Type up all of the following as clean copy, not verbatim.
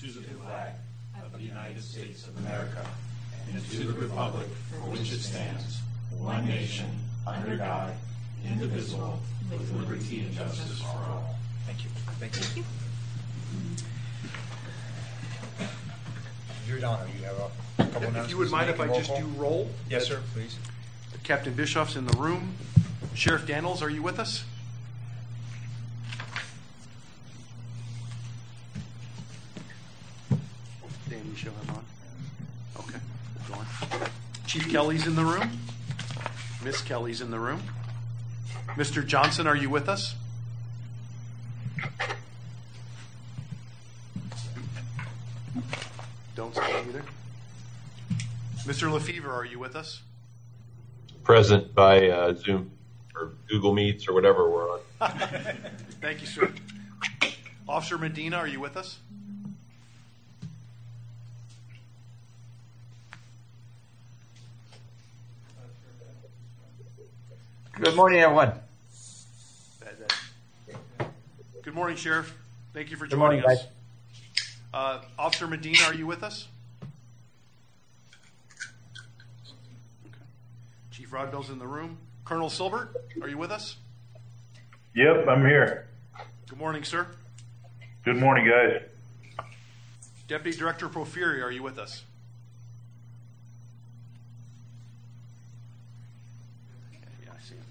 to the flag of the United States of America and to the republic for which it stands, one nation, under God, indivisible, with liberty and justice for all. Thank you. Thank you. Giordano, you have a couple announcements. If you would mind if I just do roll? Yes, sir, please. Captain Bischoff's in the room. Sheriff Daniels, are you with us? Dan, you show him on? Okay, go on. Chief Kelly's in the room. Miss Kelly's in the room. Mr. Johnson, are you with us? Don't see him either. Mr. Lefevre, are you with us? Present by Zoom or Google Meets or whatever we're on. Thank you, sir. Officer Medina, are you with us? Good morning, everyone. Good morning, Sheriff. Thank you for Good morning, joining us. Officer Medina, are you with us? Okay. Chief Rodbell's in the room. Colonel Silbert, are you with us? Yep, I'm here. Good morning, sir. Good morning, guys. Deputy Director Profiri, are you with us? Yeah, I see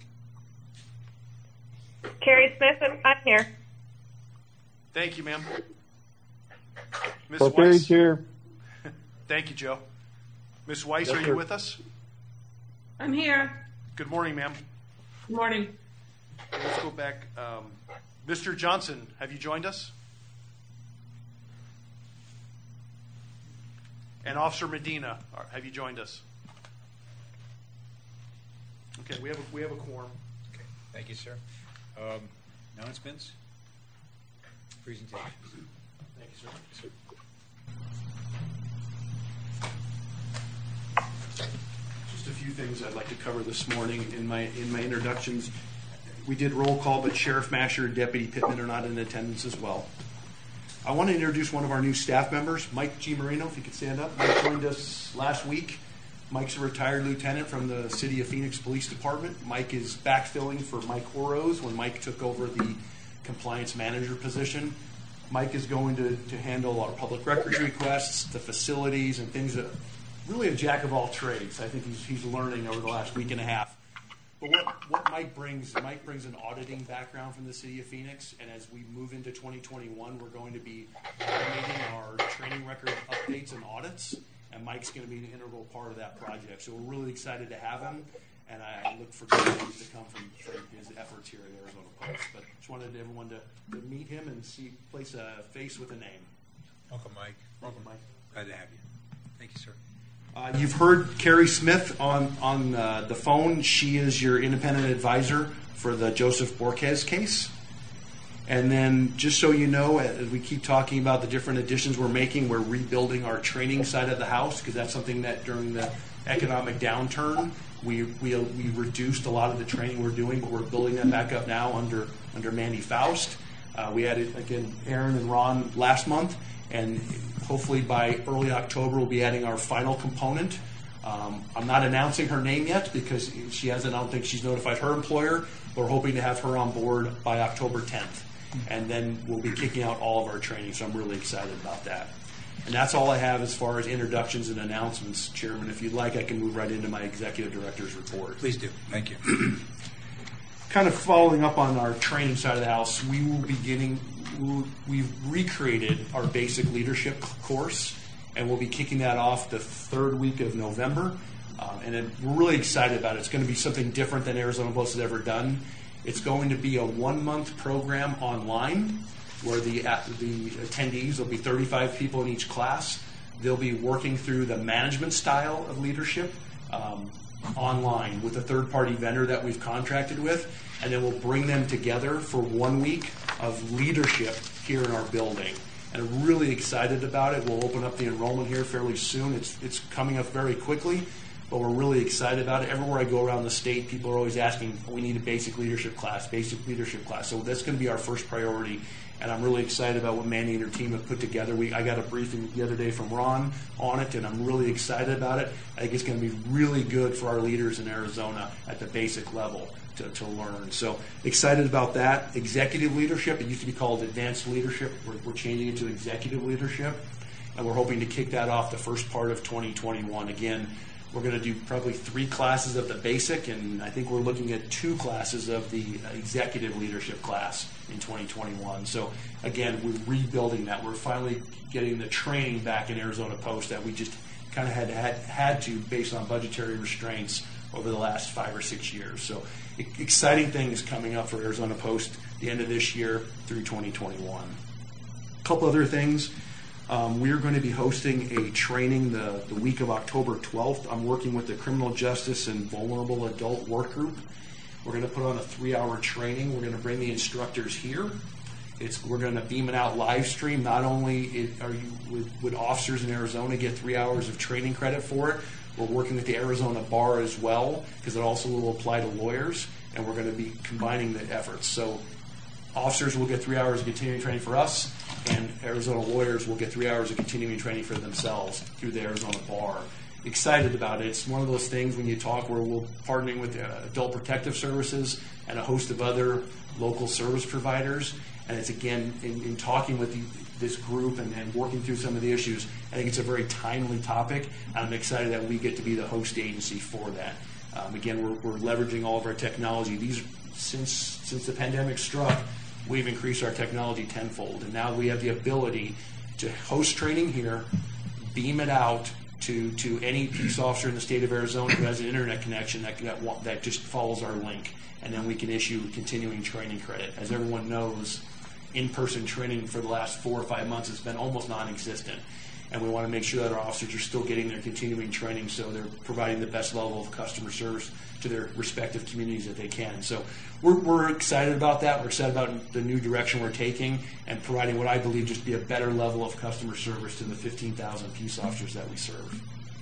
him. Carrie Smith, I'm here. Thank you, ma'am. Ms. Profiri Weiss. here. Thank you, Joe. Ms. Weiss, are you with us? I'm here. Good morning, ma'am. Good morning. Let's go back. Mr. Johnson, have you joined us? And Officer Medina, have you joined us? Okay, we have a quorum. Okay, thank you, sir. Announcements? Presentations. Thank you, sir. Just a few things I'd like to cover this morning in my introductions. We did roll call, but Sheriff Masher and Deputy Pittman are not in attendance as well. I want to introduce one of our new staff members, Mike G. Marino, if you could stand up. Mike joined us last week. Mike's a retired lieutenant from the City of Phoenix Police Department. Mike is backfilling for Mike Horose when Mike took over the compliance manager position. Mike is going to handle our public records requests, the facilities, and things that really a jack of all trades. I think he's learning over the last week and a half. But what Mike brings an auditing background from the City of Phoenix, and as we move into 2021, we're going to be automating our training record updates and audits, and Mike's going to be an integral part of that project. So we're really excited to have him, and I look for good things to come from his efforts here at Arizona Post. But just wanted everyone to meet him and place a face with a name. Welcome, Mike. Welcome, Mike. Glad to have you. Thank you, sir. You've heard Carrie Smith on the phone. She is your independent advisor for the Joseph Borquez case. And then, just so you know, as we keep talking about the different additions we're making, we're rebuilding our training side of the house, because that's something that during the economic downturn, we reduced a lot of the training we're doing, but we're building that back up now under Mandy Faust. We added, again, Aaron and Ron last month, and hopefully by early October we'll be adding our final component. I'm not announcing her name yet because she hasn't. I don't think she's notified her employer. We're hoping to have her on board by October 10th, and then we'll be kicking out all of our training. So I'm really excited about that. And that's all I have as far as introductions and announcements, Chairman. If you'd like, I can move right into my Executive Director's report. Please do. Thank you. Kind of following up on our training side of the house, we've recreated our basic leadership course, and we'll be kicking that off the third week of November. And we're really excited about it. It's going to be something different than Arizona Post has ever done. It's going to be a 1-month program online where the attendees, there'll be 35 people in each class. They'll be working through the management style of leadership online with a third-party vendor that we've contracted with, and then we'll bring them together for 1 week of leadership here in our building. And I'm really excited about it. We'll open up the enrollment here fairly soon. It's coming up very quickly, but we're really excited about it. Everywhere I go around the state, people are always asking, we need a basic leadership class. So that's going to be our first priority, and I'm really excited about what Mandy and her team have put together. I got a briefing the other day from Ron on it, and I'm really excited about it. I think it's going to be really good for our leaders in Arizona at the basic level to learn. So excited about that. Executive leadership, it used to be called advanced leadership. We're changing it to executive leadership, and we're hoping to kick that off the first part of 2021. Again, we're going to do probably 3 classes of the basic, and I think we're looking at 2 classes of the executive leadership class in 2021. So again, we're rebuilding that. We're finally getting the training back in Arizona Post that we just kind of had to based on budgetary restraints over the last 5 or 6 years. So exciting things coming up for Arizona Post the end of this year through 2021. A couple other things. We're going to be hosting a training the week of October 12th. I'm working with the Criminal Justice and Vulnerable Adult Work Group. We're going to put on a 3-hour training. We're going to bring the instructors here. We're going to beam it out live stream. Not only would officers in Arizona get 3 hours of training credit for it, we're working with the Arizona Bar as well, because it also will apply to lawyers, and we're going to be combining the efforts. So officers will get 3 hours of continuing training for us, and Arizona lawyers will get 3 hours of continuing training for themselves through the Arizona Bar. Excited about it. It's one of those things when you talk where we're partnering with Adult Protective Services and a host of other local service providers. And it's, again, in talking with this group and working through some of the issues, I think it's a very timely topic. I'm excited that we get to be the host agency for that. Again, we're leveraging all of our technology. Since the pandemic struck, we've increased our technology tenfold, and now we have the ability to host training here, beam it out to any peace officer in the state of Arizona who has an internet connection that just follows our link, and then we can issue continuing training credit. As everyone knows, in-person training for the last 4 or 5 months has been almost non-existent, and we want to make sure that our officers are still getting their continuing training so they're providing the best level of customer service to their respective communities that they can. So we're excited about that. We're excited about the new direction we're taking and providing what I believe just be a better level of customer service to the 15,000 peace officers that we serve.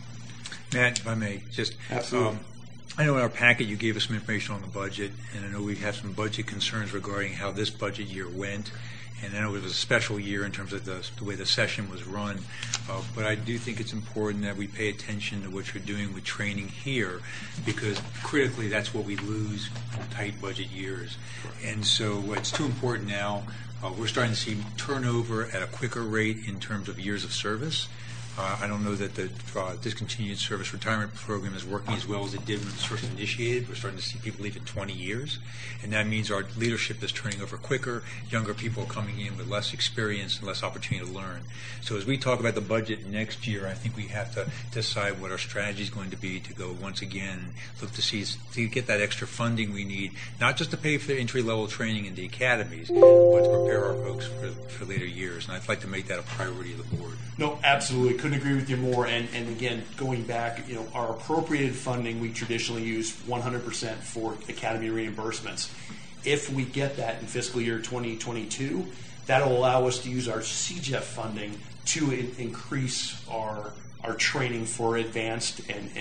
Matt, if I may, just Absolutely. I know in our packet you gave us some information on the budget, and I know we have some budget concerns regarding how this budget year went. And I know it was a special year in terms of the way the session was run, but I do think it's important that we pay attention to what you're doing with training here, because critically that's what we lose in tight budget years. And so it's too important now. We're starting to see turnover at a quicker rate in terms of years of service. I don't know that the discontinued service retirement program is working as well as it did when it was first initiated. We're starting to see people leave in 20 years, and that means our leadership is turning over quicker. Younger people are coming in with less experience and less opportunity to learn. So as we talk about the budget next year, I think we have to decide what our strategy is going to be to go once again look to get that extra funding we need, not just to pay for entry-level training in the academies, but to prepare our folks for later years. And I'd like to make that a priority of the board. No, absolutely. Couldn't agree with you more. And again, going back, our appropriated funding, we traditionally use 100% for academy reimbursements. If we get that in fiscal year 2022, that'll allow us to use our CJEF funding to increase our training for advanced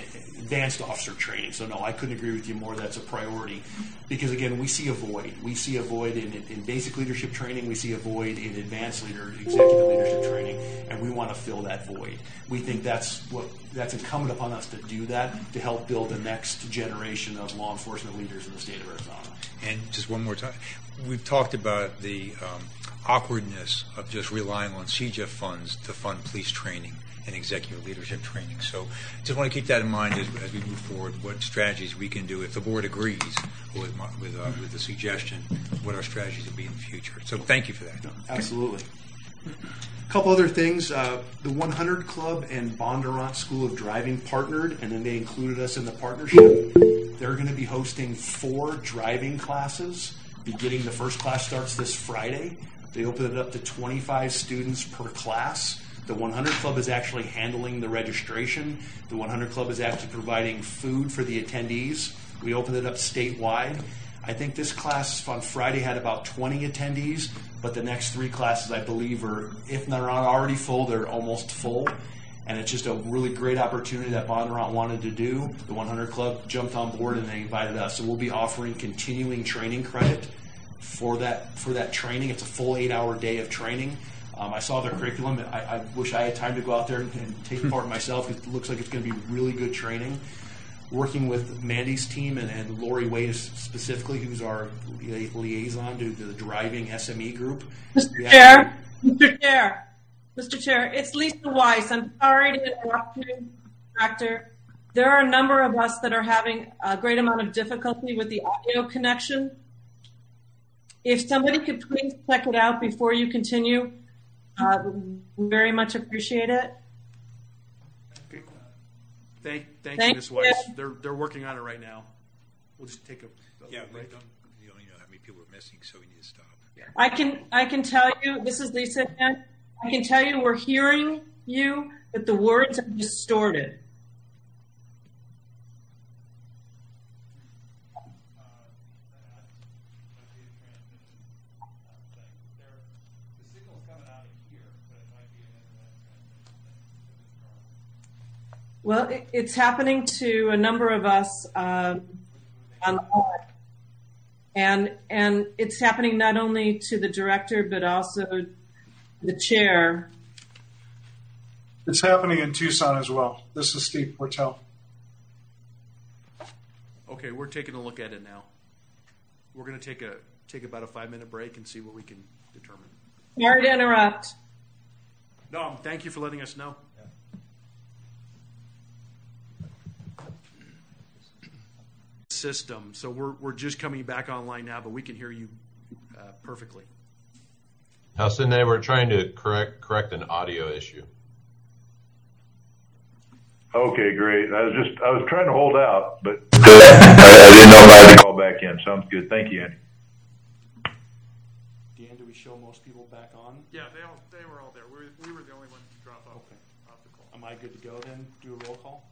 officer training. So no, I couldn't agree with you more. That's a priority, because again, we see a void. We see a void in basic leadership training. We see a void in executive leadership training, and we want to fill that void. We think that's incumbent upon us to do that, to help build the next generation of law enforcement leaders in the state of Arizona. And just one more time, we've talked about the awkwardness of just relying on CJEF funds to fund police training and executive leadership training. So just want to keep that in mind as we move forward, what strategies we can do if the board agrees with the suggestion, what our strategies will be in the future. So thank you for that. No, absolutely. A couple other things. The 100 Club and Bondurant School of Driving partnered, and then they included us in the partnership. They're going to be hosting 4 driving classes. Beginning, the first class starts this Friday. They open it up to 25 students per class. The 100 Club is actually handling the registration. The 100 Club is actually providing food for the attendees. We opened it up statewide. I think this class on Friday had about 20 attendees, but the next 3 classes, I believe, are, if they're not already full, they're almost full. And it's just a really great opportunity that Bondurant wanted to do. The 100 Club jumped on board and they invited us. So we'll be offering continuing training credit for that training. It's a full 8-hour day of training. I saw their curriculum. I wish I had time to go out there and take part myself. It looks like it's going to be really good training. Working with Mandy's team and Lori Wade specifically, who's our liaison to the driving SME group. Mr. Chair, it's Lisa Weiss. I'm sorry to interrupt you, Director. There are a number of us that are having a great amount of difficulty with the audio connection. If somebody could please check it out before you continue, we very much appreciate it. Okay. Thank you, Thank Ms. Weiss. you. They're working on it right now. We'll just take a break. You don't know how many people are missing, so we need to stop. I can tell you, this is Lisa again. I can tell you we're hearing you, but the words are distorted. Well, it's happening to a number of us online. And it's happening not only to the director, but also the chair. It's happening in Tucson as well. This is Steve Portel. Okay, we're taking a look at it now. We're going to take about a 5-minute break and see what we can determine. Sorry to interrupt. No, thank you for letting us know. System. So we're just coming back online now, but we can hear you perfectly. Halcyon, we're trying to correct an audio issue. Okay, great. I was trying to hold out, but I didn't know if I had to call back in. Sounds good. Thank you, Andy. Dan, do we show most people back on? Yeah, they were all there. We were the only ones to drop off the call. Am I good to go then? Do a roll call?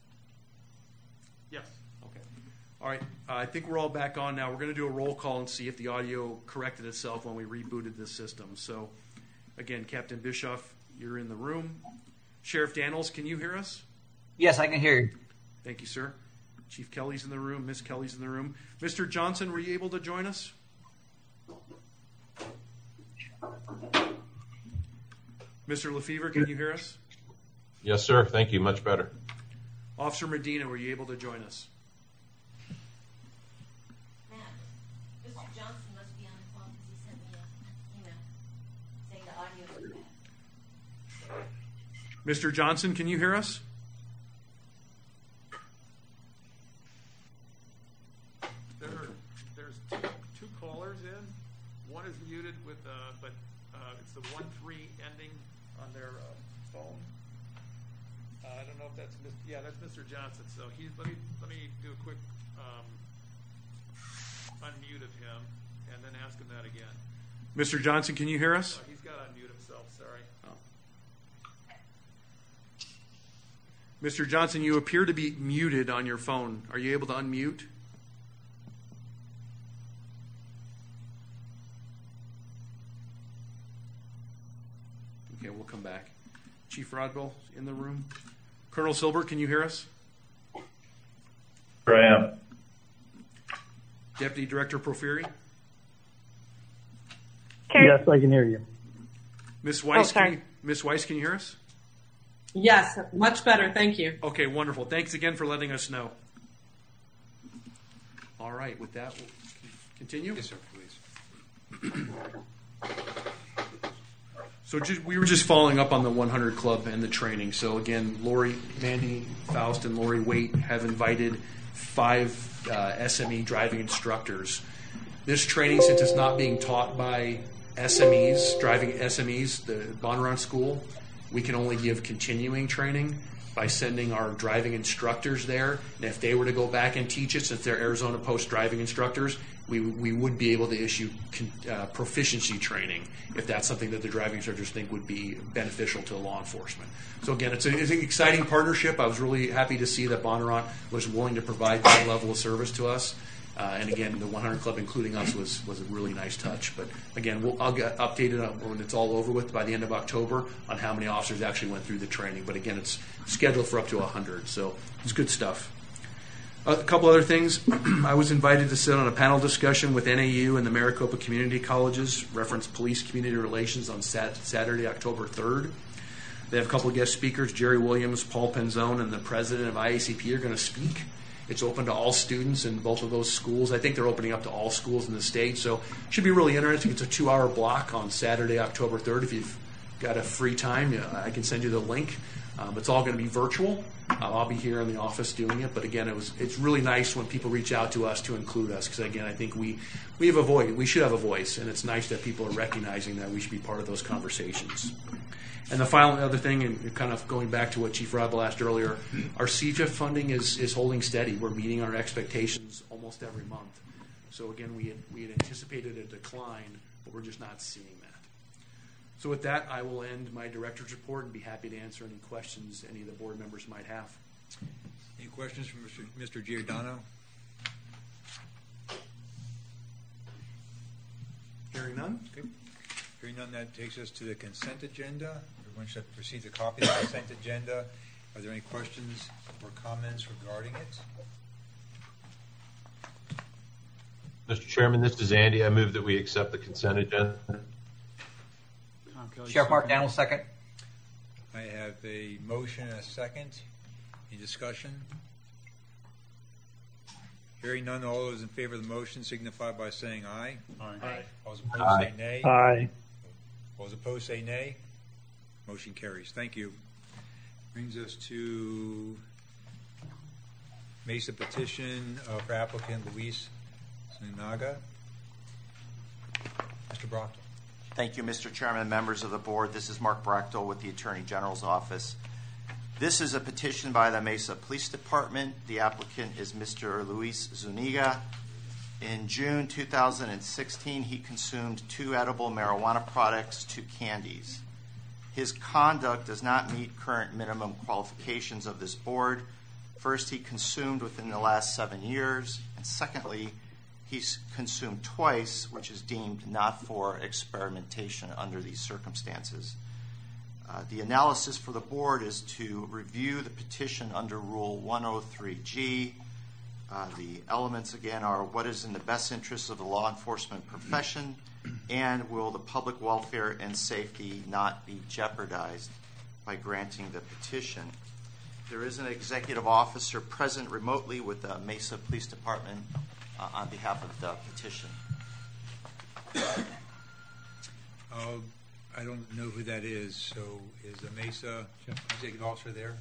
Yes. Okay. All right. I think we're all back on now. We're going to do a roll call and see if the audio corrected itself when we rebooted this system. So, again, Captain Bischoff, you're in the room. Sheriff Daniels, can you hear us? Yes, I can hear you. Thank you, sir. Chief Kelly's in the room. Miss Kelly's in the room. Mr. Johnson, were you able to join us? Mr. Lefevre, can you hear us? Yes, sir. Thank you. Much better. Officer Medina, were you able to join us? Matt, Mr. Johnson must be on the phone because he sent me an email saying the audio is bad. Mr. Johnson, can you hear us? There's two callers in. One is muted but it's the 1-3 ending on their phone. I don't know if that's that's Mr. Johnson. So let me do a quick unmute of him and then ask him that again. Mr. Johnson, can you hear us? He's got to unmute himself. Sorry. Mr. Johnson, you appear to be muted on your phone. Are you able to unmute? Okay, we'll come back. Chief Rodwell in the room. Colonel Silbert, can you hear us? Here I am. Deputy Director Proferi? Yes, I can hear you. Miss Weiss, sorry. Miss Weiss, can you hear us? Yes, much better. Thank you. Okay, wonderful. Thanks again for letting us know. All right, with that, we'll continue. Yes, sir, please. So we were just following up on the 100 Club and the training. So again, Mandy Faust and Lori Waite have invited 5 SME driving instructors. This training, since it's not being taught by SMEs, driving SMEs, the Bondurant School, we can only give continuing training by sending our driving instructors there. And if they were to go back and teach it, since they're Arizona Post driving instructors, we would be able to issue proficiency training if that's something that the driving instructors think would be beneficial to law enforcement. So again, it's an exciting partnership. I was really happy to see that Bondurant was willing to provide that level of service to us. And again, the 100 Club, including us, was a really nice touch. But again, I'll get updated when it's all over with by the end of October on how many officers actually went through the training. But again, it's scheduled for up to 100, so it's good stuff. A couple other things. I was invited to sit on a panel discussion with NAU and the Maricopa Community Colleges, reference police community relations, on Saturday, October 3rd. They have a couple of guest speakers. Jerry Williams, Paul Penzone, and the president of IACP are going to speak. It's open to all students in both of those schools. I think they're opening up to all schools in the state, so it should be really interesting. It's a 2-hour block on Saturday, October 3rd. If you've got a free time, I can send you the link. It's all going to be virtual. I'll be here in the office doing it, but again, it's really nice when people reach out to us to include us, because again, I think we have a voice. We should have a voice, and it's nice that people are recognizing that we should be part of those conversations. And the final other thing, and kind of going back to what Chief Rabel asked earlier, our CJIF funding is holding steady. We're meeting our expectations almost every month. So again, we had anticipated a decline, but we're just not seeing that. So with that, I will end my director's report and be happy to answer any questions any of the board members might have. Any questions from Mr. Giordano? Hearing none? Okay. Hearing none, that takes us to the consent agenda. Everyone should proceed to copy the consent agenda. Are there any questions or comments regarding it? Mr. Chairman, this is Andy. I move that we accept the consent agenda. Sheriff Mark Daniel, second. I have a motion and a second. Any discussion? Hearing none, all those in favor of the motion signify by saying aye. Aye. All those opposed say nay. Aye. All those opposed say nay. Motion carries. Thank you. Brings us to Mesa petition for applicant Luis Zuniga. Mr. Brockton. Thank you, Mr. Chairman and members of the board. This is Mark Brachtel with the Attorney General's Office. This is a petition by the Mesa Police Department. The applicant is Mr. Luis Zuniga. In June 2016, he consumed 2 edible marijuana products, 2 candies. His conduct does not meet current minimum qualifications of this board. First, he consumed within the last 7 years, and secondly, he's consumed twice, which is deemed not for experimentation under these circumstances. The analysis for the board is to review the petition under Rule 103G. The elements, again, are what is in the best interest of the law enforcement profession, and will the public welfare and safety not be jeopardized by granting the petition. There is an executive officer present remotely with the Mesa Police Department on behalf of the petition. I don't know who that is, so is the Mesa executive officer there?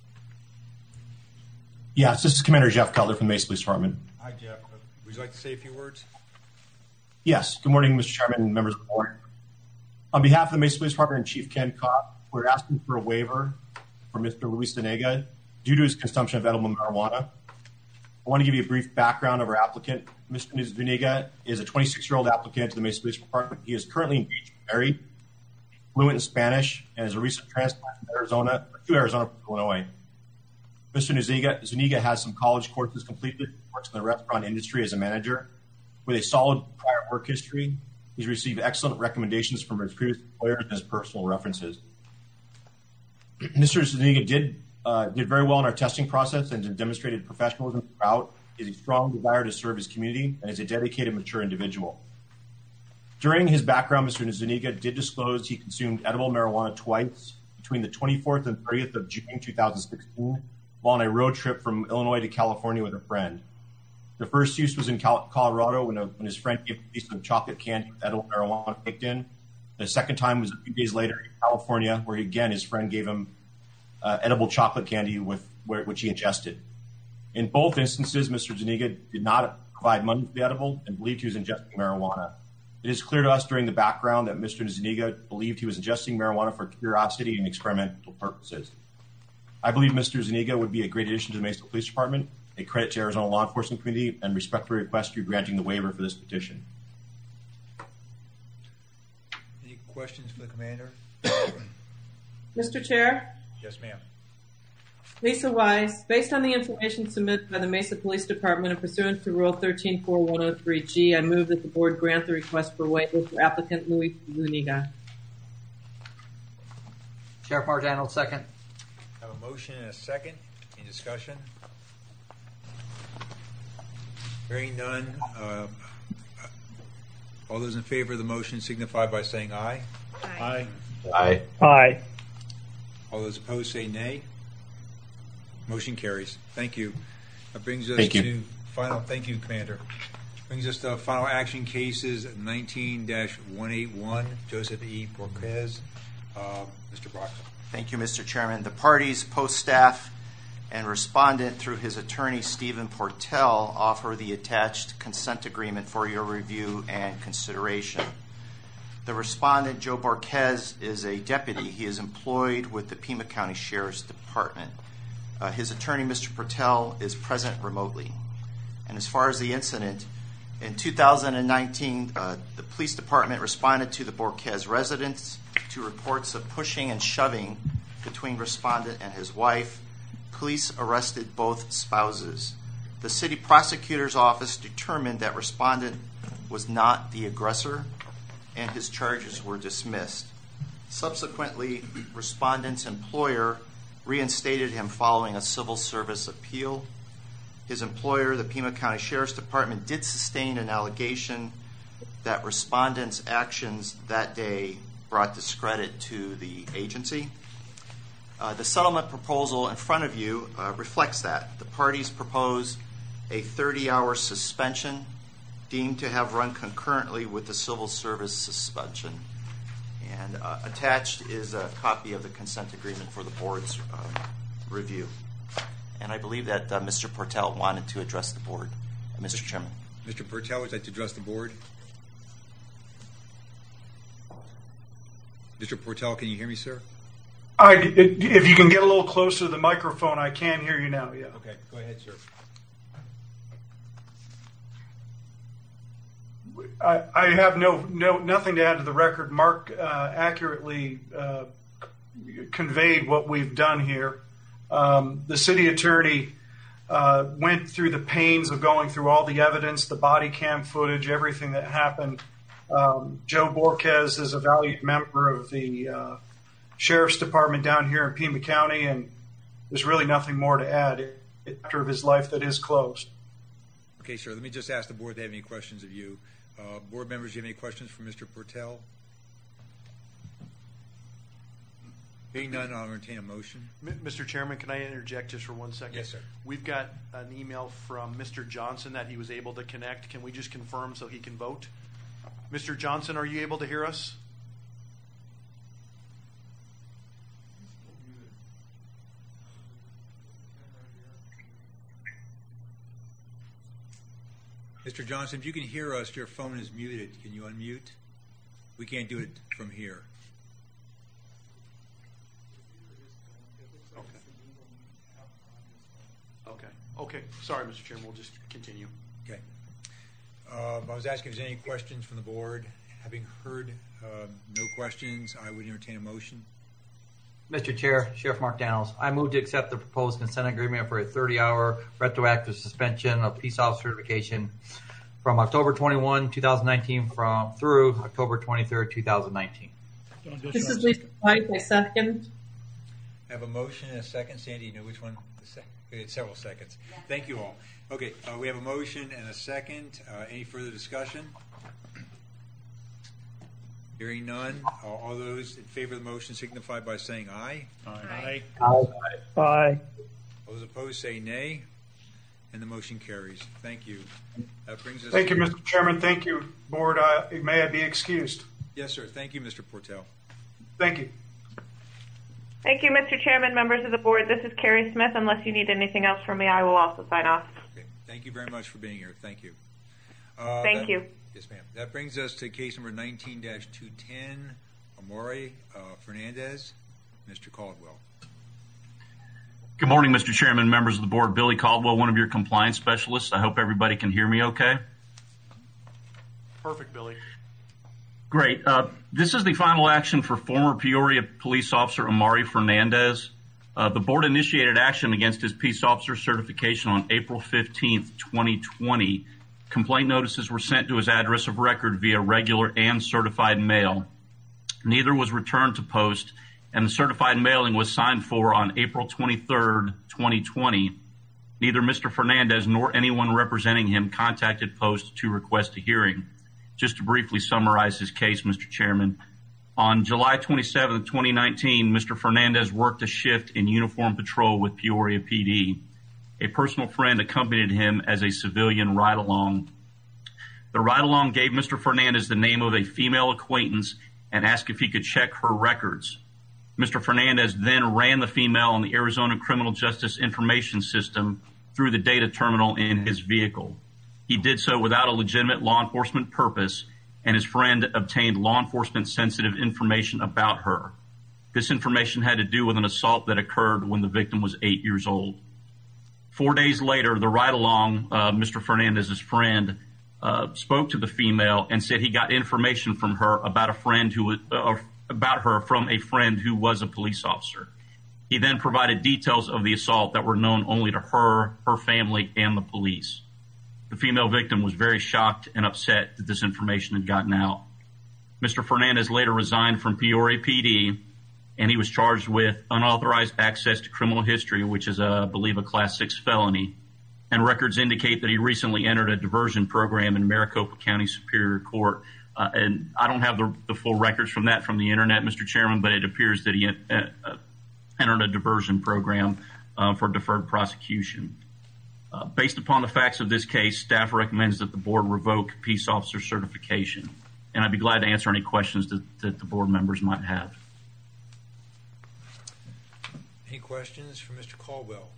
Yes, this is Commander Jeff Cutler from the Mesa Police Department. Hi, Jeff. Would you like to say a few words? Yes. Good morning, Mr. Chairman and members of the board. On behalf of the Mesa Police Department and Chief Ken Kopp, we're asking for a waiver for Mr. Luis Zuniga due to his consumption of edible marijuana. I want to give you a brief background of our applicant. Mr. Zuniga is a 26-year-old applicant to the Mesa Police Department. He is currently engaged and married, fluent in Spanish, and is a recent transplant from Arizona to Illinois. Mr. Zuniga has some college courses completed, works in the restaurant industry as a manager. With a solid prior work history, he's received excellent recommendations from his previous employers and his personal references. Mr. Zuniga did very well in our testing process and demonstrated professionalism throughout. He has a strong desire to serve his community and is a dedicated, mature individual. During his background, Mr. Zuniga did disclose he consumed edible marijuana twice between the 24th and 30th of June 2016 while on a road trip from Illinois to California with a friend. The first use was in Colorado when his friend gave a piece of chocolate candy with edible marijuana baked in. The second time was a few days later in California, where his friend gave him edible chocolate candy which he ingested. In both instances, Mr. Zuniga did not provide money for the edible and believed he was ingesting marijuana. It is clear to us during the background that Mr. Zuniga believed he was ingesting marijuana for curiosity and experimental purposes. I believe Mr. Zuniga would be a great addition to the Mesa Police Department, a credit to Arizona law enforcement community, and respectfully request you granting the waiver for this petition. Any questions for the commander? Mr. Chair, Yes, ma'am. Lisa Wise, based on the information submitted by the Mesa Police Department and pursuant to Rule 13.4.103G, I move that the board grant the request for waiver for applicant Luis Zuniga. Sheriff Mark Daniel, second. I have a motion and a second. Any discussion? Hearing none, all those in favor of the motion signify by saying aye. Aye. Aye. Aye. All those opposed say nay. Motion carries. Thank you. That brings us Thank you. to final. Thank you, Commander. Brings us to final action cases 19-181. Joseph E. Borquez. Mr. Brock. Thank you, Mr. Chairman. The parties, post staff, and respondent through his attorney, Stephen Portell, offer the attached consent agreement for your review and consideration. The respondent, Joe Borquez, is a deputy. He is employed with the Pima County Sheriff's Department. His attorney, Mr. Portell, is present remotely. And as far as the incident, in 2019, the police department responded to the Borquez residence to reports of pushing and shoving between respondent and his wife. Police arrested both spouses. The city prosecutor's office determined that respondent was not the aggressor, and his charges were dismissed. Subsequently, respondent's employer reinstated him following a civil service appeal. His employer, the Pima County Sheriff's Department, did sustain an allegation that respondent's actions that day brought discredit to the agency. The settlement proposal in front of you reflects that. The parties propose a 30-hour suspension deemed to have run concurrently with the civil service suspension. And attached is a copy of the consent agreement for the board's review. And I believe that Mr. Portell wanted to address the board. Mr. Chairman. Mr. Portell, would you like to address the board? Mr. Portell, can you hear me, sir? If you can get a little closer to the microphone, I can hear you now. Yeah. Okay, go ahead, sir. I have nothing to add to the record. Mark accurately conveyed what we've done here. The city attorney went through the pains of going through all the evidence, the body cam footage, everything that happened. Joe Borquez is a valued member of the Sheriff's Department down here in Pima County, and there's really nothing more to add. It's a chapter of his life that is closed. Okay, sir. Let me just ask the board if they have any questions of you. Board members, do you have any questions for Mr. Portell? Being none, I'll entertain a motion. Mr. Chairman, can I interject just for 1 second? Yes, sir. We've got an email from Mr. Johnson that he was able to connect. Can we just confirm so he can vote? Mr. Johnson, are you able to hear us? Mr. Johnson, if you can hear us, your phone is muted. Can you unmute? We can't do it from here. Okay. Sorry, Mr. Chairman. We'll just continue. Okay. I was asking if there's any questions from the board. Having heard no questions, I would entertain a motion. Mr. Chair, Sheriff Mark Daniels, I move to accept the proposed consent agreement for a 30-hour retroactive suspension of peace officer certification from October 21, 2019 through October 23, 2019. This is Lisa White. I second. I have a motion and a second. Sandy, you know which one? We had several seconds. Thank you all. Okay, we have a motion and a second. Any further discussion? Hearing none. All those in favor of the motion signify by saying aye. Aye. Aye. Aye. All those opposed say nay. And the motion carries. Thank you. That brings us. Thank you, Mr. Chairman. Thank you, board. May I be excused? Yes, sir. Thank you, Mr. Portell. Thank you. Thank you, Mr. Chairman, members of the board. This is Carrie Smith. Unless you need anything else from me, I will also sign off. Okay. Thank you very much for being here. Thank you. Thank you. Yes, ma'am. That brings us to case number 19-210, Amore Fernandez. Mr. Caldwell. Good morning, Mr. Chairman, members of the board. Billy Caldwell, one of your compliance specialists. I hope everybody can hear me okay. Perfect, Billy. Great. This is the final action for former Peoria police officer Amari Fernandez. The board initiated action against his peace officer certification on April 15th, 2020. Complaint notices were sent to his address of record via regular and certified mail. Neither was returned to post, and the certified mailing was signed for on April 23rd, 2020. Neither Mr. Fernandez nor anyone representing him contacted Post to request a hearing. Just to briefly summarize his case, Mr. Chairman, on July 27, 2019, Mr. Fernandez worked a shift in uniform patrol with Peoria PD. A personal friend accompanied him as a civilian ride-along. The ride-along gave Mr. Fernandez the name of a female acquaintance and asked if he could check her records. Mr. Fernandez then ran the female on the Arizona Criminal Justice Information System through the data terminal in his vehicle. He did so without a legitimate law enforcement purpose, and his friend obtained law enforcement sensitive information about her. This information had to do with an assault that occurred when the victim was 8 years old. 4 days later, the ride-along, Mr. Fernandez's friend, spoke to the female and said he got information from her about her from a friend who was a police officer. He then provided details of the assault that were known only to her, her family, and the police. The female victim was very shocked and upset that this information had gotten out. Mr. Fernandez later resigned from Peoria PD, and he was charged with unauthorized access to criminal history, which is, I believe, a Class 6 felony. And records indicate that he recently entered a diversion program in Maricopa County Superior Court. And I don't have the full records from that from the internet, Mr. Chairman, but it appears that he entered a diversion program for deferred prosecution. Based upon the facts of this case, staff recommends that the board revoke peace officer certification. And I'd be glad to answer any questions that the board members might have. Any questions for Mr. Caldwell?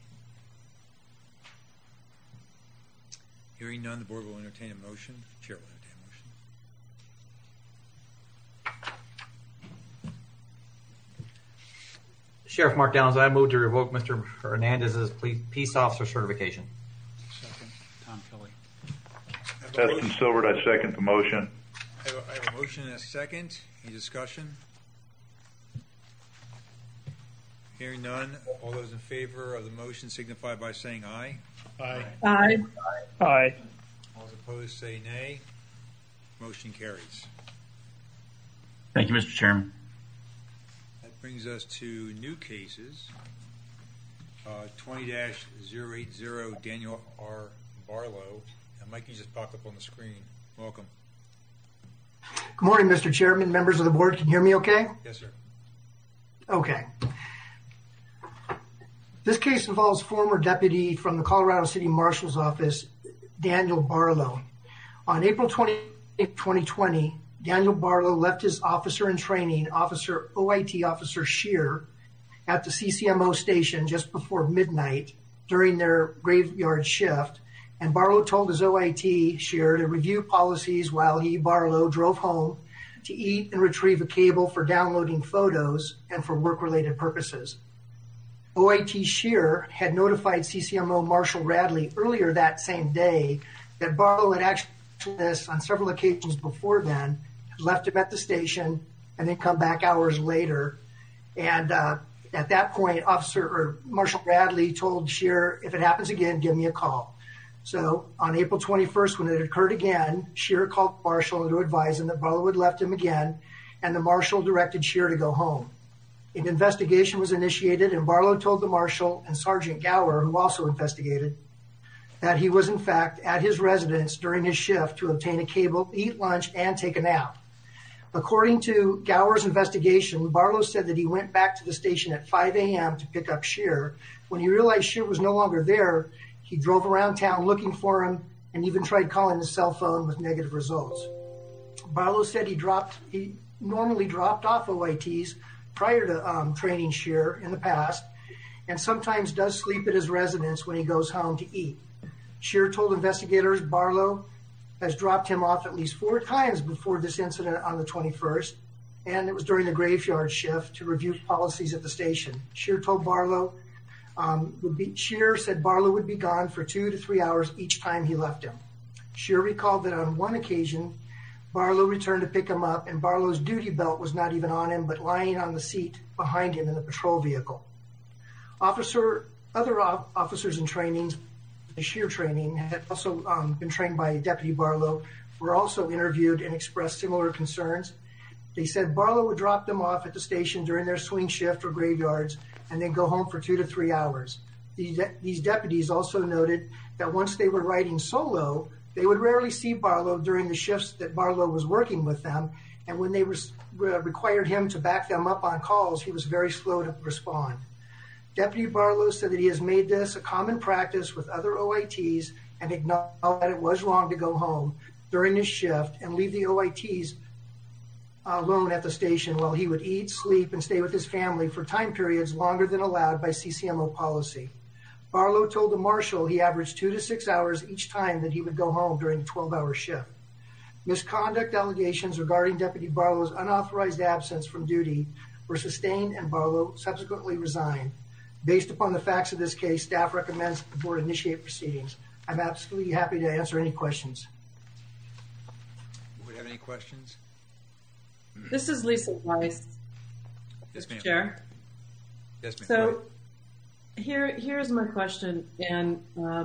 Hearing none, the board will entertain a motion. Chair will entertain a motion. Sheriff Mark Downs, I move to revoke Mr. Hernandez's peace officer certification. Second. Tom Kelly. Eston Silver, I second the motion. I have a motion and a second. Any discussion? Hearing none, all those in favor of the motion signify by saying aye. Aye. Aye. Aye. All those opposed say nay. Motion carries. Thank you, Mr. Chairman. That brings us to new cases. 20-080 Daniel R. Barlow. And Mike, you just popped up on the screen. Welcome. Good morning, Mr. Chairman, members of the board. Can you hear me okay? Yes, sir. Okay. This case involves former deputy from the Colorado City Marshal's Office, Daniel Barlow. On April 20, 2020, Daniel Barlow left his officer in training, OIT Officer Shear, at the CCMO station just before midnight during their graveyard shift, and Barlow told his OIT Shear to review policies while he, Barlow, drove home to eat and retrieve a cable for downloading photos and for work-related purposes. OIT Shear had notified CCMO Marshal Radley earlier that same day that Barlow had actually done this on several occasions before then, left him at the station, and then come back hours later. And at that point, Marshal Radley told Shear, if it happens again, give me a call. So on April 21st, when it occurred again, Shear called Marshal to advise him that Barlow had left him again, and the Marshal directed Shear to go home. An investigation was initiated, and Barlow told the Marshal and Sergeant Gower, who also investigated, that he was in fact at his residence during his shift to obtain a cable, eat lunch, and take a nap. According to Gower's investigation, Barlow said that he went back to the station at 5 a.m. to pick up Shear. When he realized Shear was no longer there, he drove around town looking for him and even tried calling his cell phone with negative results. Barlow said he normally dropped off OITs prior to training Shear in the past, and sometimes does sleep at his residence when he goes home to eat. Shear told investigators Barlow has dropped him off at least 4 times before this incident on the 21st, and it was during the graveyard shift to review policies at the station. Shear told Barlow Shear said Barlow would be gone for 2 to 3 hours each time he left him. Shear recalled that on one occasion, Barlow returned to pick him up, and Barlow's duty belt was not even on him, but lying on the seat behind him in the patrol vehicle. Other officers in training, the Shear training, had also been trained by Deputy Barlow, were also interviewed and expressed similar concerns. They said Barlow would drop them off at the station during their swing shift or graveyards and then go home for 2 to 3 hours. These deputies also noted that once they were riding solo, they would rarely see Barlow during the shifts that Barlow was working with them, and when they required him to back them up on calls, he was very slow to respond. Deputy Barlow said that he has made this a common practice with other OITs and acknowledged that it was wrong to go home during his shift and leave the OITs alone at the station while he would eat, sleep, and stay with his family for time periods longer than allowed by CCMO policy. Barlow told the marshal he averaged 2 to 6 hours each time that he would go home during a 12-hour shift. Misconduct allegations regarding Deputy Barlow's unauthorized absence from duty were sustained, and Barlow subsequently resigned. Based upon the facts of this case, staff recommends that the board initiate proceedings. I'm absolutely happy to answer any questions. Would have any questions? This is Lisa Weiss. Yes, ma'am. Chair. Yes, ma'am. So here's my question, and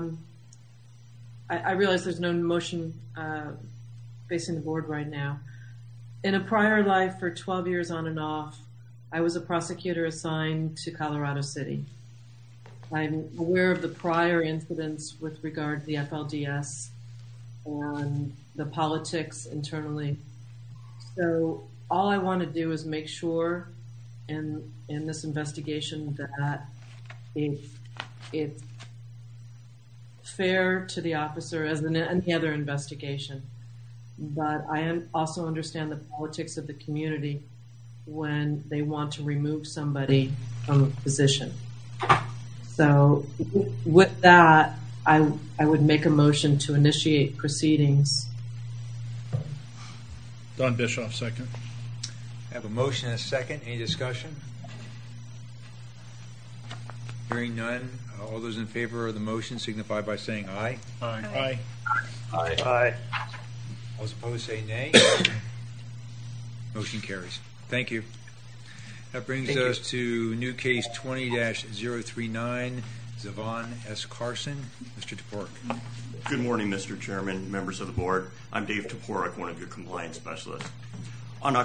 I realize there's no motion facing the board right now. In a prior life for 12 years on and off, I was a prosecutor assigned to Colorado City. I'm aware of the prior incidents with regard to the FLDS and the politics internally. So all I want to do is make sure in this investigation that it's fair to the officer as in any other investigation. But I also understand the politics of the community when they want to remove somebody from a position. So with that, I would make a motion to initiate proceedings. Don Bischoff, second. I have a motion and a second. Any discussion? Hearing none. All those in favor of the motion signify by saying aye. Aye. Aye. Aye. All those opposed say nay. Motion carries. Thank you. That brings us to new case 20-039, Zavon S. Carson. Mr. Toporek. Good morning, Mr. Chairman, members of the board. I'm Dave Toporek, one of your compliance specialists. On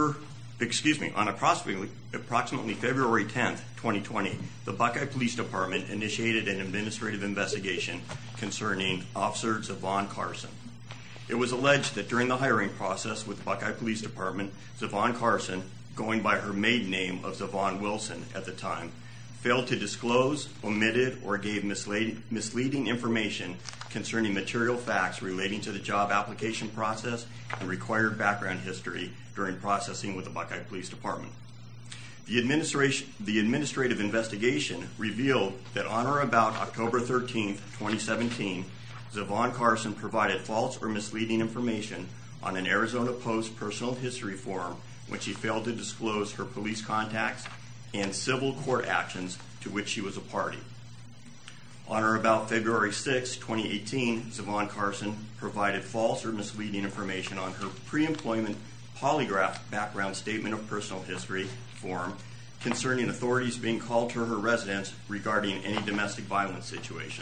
approximately February 10th, 2020, the Buckeye Police Department initiated an administrative investigation concerning Officer Zavon Carson. It was alleged that during the hiring process with the Buckeye Police Department, Zavon Carson, going by her maiden name of Zavon Wilson at the time, failed to disclose, omitted, or gave misleading information concerning material facts relating to the job application process and required background history during processing with the Buckeye Police Department. The administrative investigation revealed that on or about October 13th, 2017, Zavon Carson provided false or misleading information on an Arizona Post personal history form when she failed to disclose her police contacts and civil court actions to which she was a party. On or about February 6, 2018, Zavon Carson provided false or misleading information on her pre-employment polygraph background statement of personal history form concerning authorities being called to her residence regarding any domestic violence situation.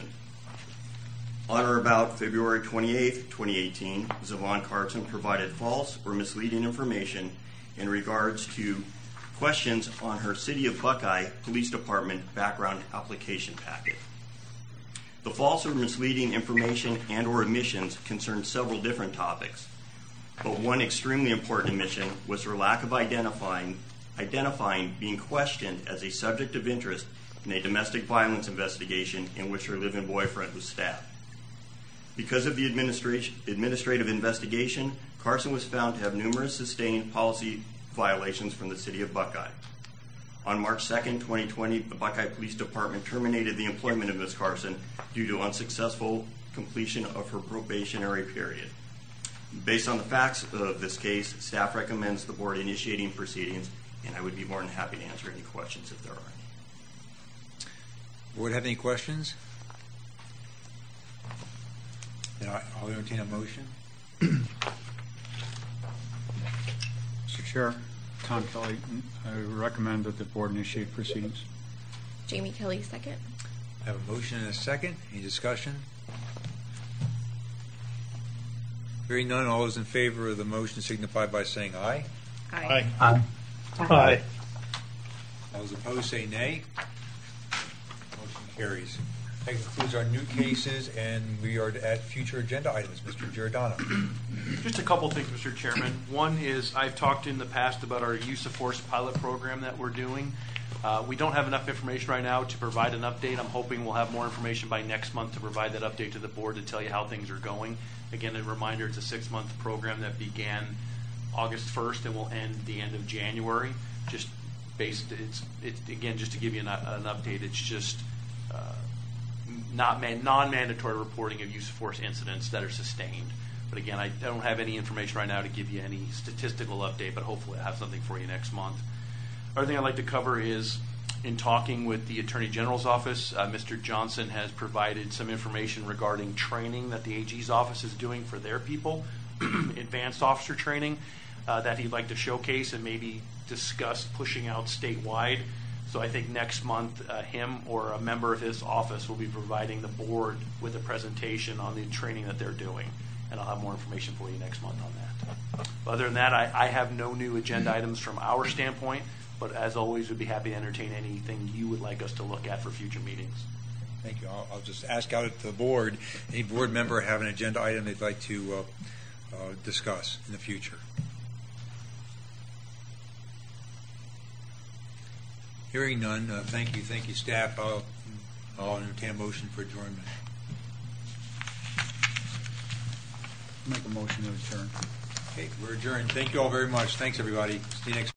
On or about February 28, 2018, Zavon Carson provided false or misleading information in regards to questions on her City of Buckeye Police Department background application packet. The false or misleading information and or omissions concerned several different topics, but one extremely important omission was her lack of identifying being questioned as a subject of interest in a domestic violence investigation in which her live-in boyfriend was stabbed. Because of the administrative investigation, Carson was found to have numerous sustained policy violations from the City of Buckeye. On March 2nd, 2020, the Buckeye Police Department terminated the employment of Ms. Carson due to unsuccessful completion of her probationary period. Based on the facts of this case, staff recommends the board initiating proceedings, and I would be more than happy to answer any questions if there are any. Board have any questions? Then I'll entertain a motion. Mr. Chair, Tom Kelly, I recommend that the board initiate proceedings. Jamie Kelly, second. I have a motion and a second. Any discussion? Hearing none, all those in favor of the motion signify by saying aye. Aye. Aye. Aye. All those opposed say nay. Motion Carries. That concludes our new cases, and we are at future agenda items. Mr. Giordano. Just a couple things, Mr. Chairman. One is I've talked in the past about our use of force pilot program that we're doing. We don't have enough information right now to provide an update. I'm hoping we'll have more information by next month to provide that update to the board to tell you how things are going. Again, a reminder, it's a 6-month program that began August 1st and will end the end of January. Just again, just to give you an update, it's just non-mandatory reporting of use of force incidents that are sustained. But again, I don't have any information right now to give you any statistical update, but hopefully I'll have something for you next month. Other thing I'd like to cover is in talking with the Attorney General's office, Mr. Johnson has provided some information regarding training that the AG's office is doing for their people, advanced officer training that he'd like to showcase and maybe discuss pushing out statewide. So I think next month him or a member of his office will be providing the board with a presentation on the training that they're doing. And I'll have more information for you next month on that. Other than that, I have no new agenda items from our standpoint, but as always, we'd be happy to entertain anything you would like us to look at for future meetings. Thank you. I'll just ask out at the board, any board member have an agenda item they'd like to discuss in the future? Hearing none, thank you, staff. I'll entertain a motion for adjournment. Make a motion to adjourn. Okay, we're adjourned. Thank you all very much. Thanks, everybody. See you next.